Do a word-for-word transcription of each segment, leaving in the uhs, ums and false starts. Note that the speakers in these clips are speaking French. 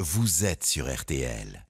vous êtes sur R T L.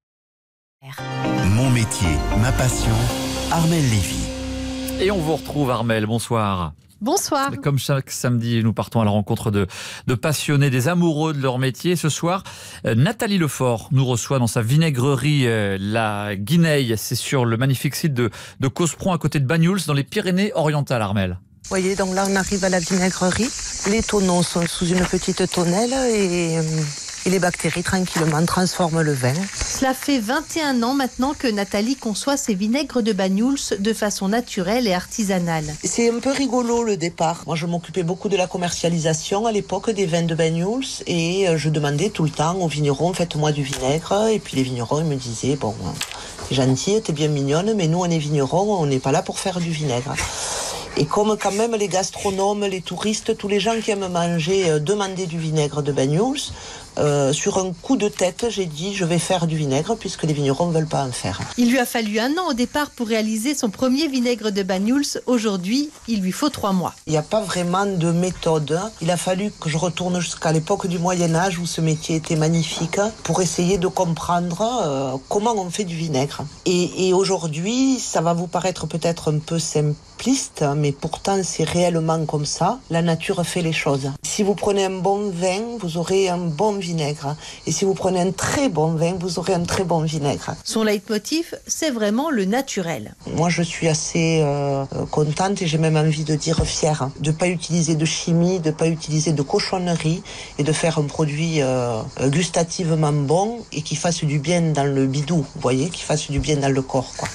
Mon métier, ma passion, Armelle Lévy. Et on vous retrouve, Armelle, bonsoir. Bonsoir. Comme chaque samedi, nous partons à la rencontre de, de passionnés, des amoureux de leur métier. Ce soir, euh, Nathalie Lefort nous reçoit dans sa vinaigrerie euh, La Guineille. C'est sur le magnifique site de, de Causpron, à côté de Banyuls, dans les Pyrénées-Orientales, Armelle. Vous voyez, donc là on arrive à la vinaigrerie. Les tonneaux sont sous une petite tonnelle et, euh, et les bactéries tranquillement transforment le vin. Cela fait vingt et un ans maintenant que Nathalie conçoit ses vinaigres de Banyuls de façon naturelle et artisanale. C'est un peu rigolo le départ. Moi je m'occupais beaucoup de la commercialisation à l'époque des vins de Banyuls et je demandais tout le temps aux vignerons, faites-moi du vinaigre. Et puis les vignerons ils me disaient, bon, t'es gentille, t'es bien mignonne, mais nous on est vignerons, on n'est pas là pour faire du vinaigre. Et comme quand même les gastronomes, les touristes, tous les gens qui aiment manger euh, demandaient du vinaigre de Banyuls, euh, sur un coup de tête, j'ai dit je vais faire du vinaigre puisque les vignerons ne veulent pas en faire. Il lui a fallu un an au départ pour réaliser son premier vinaigre de Banyuls. Aujourd'hui, il lui faut trois mois. Il n'y a pas vraiment de méthode. Il a fallu que je retourne jusqu'à l'époque du Moyen-Âge où ce métier était magnifique pour essayer de comprendre euh, comment on fait du vinaigre. Et, et aujourd'hui, ça va vous paraître peut-être un peu simpliste, mais pourtant c'est réellement comme ça. La nature fait les choses. Si vous prenez un bon vin, vous aurez un bon vinaigre. Et si vous prenez un très bon vin, vous aurez un très bon vinaigre. Son leitmotiv, c'est vraiment le naturel. Moi, je suis assez euh, contente et j'ai même envie de dire fière de ne pas utiliser de chimie, de ne pas utiliser de cochonnerie et de faire un produit euh, gustativement bon et qui fasse du bien dans le bidou, vous voyez, qui fasse du bien dans le corps, quoi.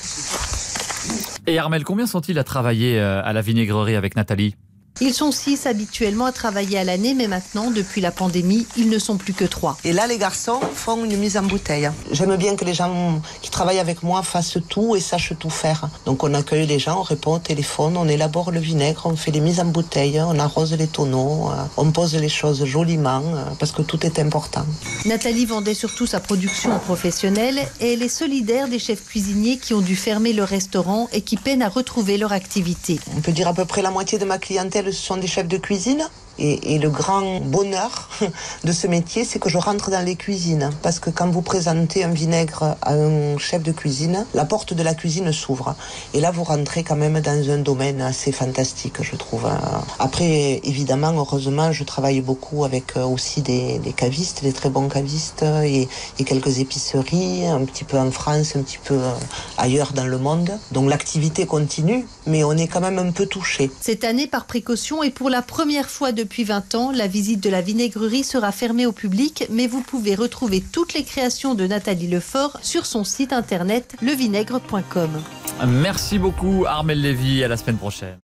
Et Armelle, combien sont-ils à travailler à la vinaigrerie avec Nathalie ? Ils sont six habituellement à travailler à l'année, mais maintenant, depuis la pandémie, ils ne sont plus que trois. Et là, les garçons font une mise en bouteille. J'aime bien que les gens qui travaillent avec moi fassent tout et sachent tout faire. Donc on accueille les gens, on répond au téléphone, on élabore le vinaigre, on fait les mises en bouteille, on arrose les tonneaux, on pose les choses joliment, parce que tout est important. Nathalie vendait surtout sa production professionnelle et elle est solidaire des chefs cuisiniers qui ont dû fermer le restaurant et qui peinent à retrouver leur activité. On peut dire à peu près la moitié de ma clientèle ce sont des chefs de cuisine. Et, et le grand bonheur de ce métier, c'est que je rentre dans les cuisines. Parce que quand vous présentez un vinaigre à un chef de cuisine, la porte de la cuisine s'ouvre. Et là, vous rentrez quand même dans un domaine assez fantastique, je trouve. Après, évidemment, heureusement, je travaille beaucoup avec aussi des, des cavistes, des très bons cavistes, et, et quelques épiceries, un petit peu en France, un petit peu ailleurs dans le monde. Donc l'activité continue, mais on est quand même un peu touché. Cette année, par précaution, et pour la première fois de Depuis vingt ans, la visite de la vinaigrerie sera fermée au public, mais vous pouvez retrouver toutes les créations de Nathalie Lefort sur son site internet le vinaigre point com. Merci beaucoup, Armelle Lévy. À la semaine prochaine.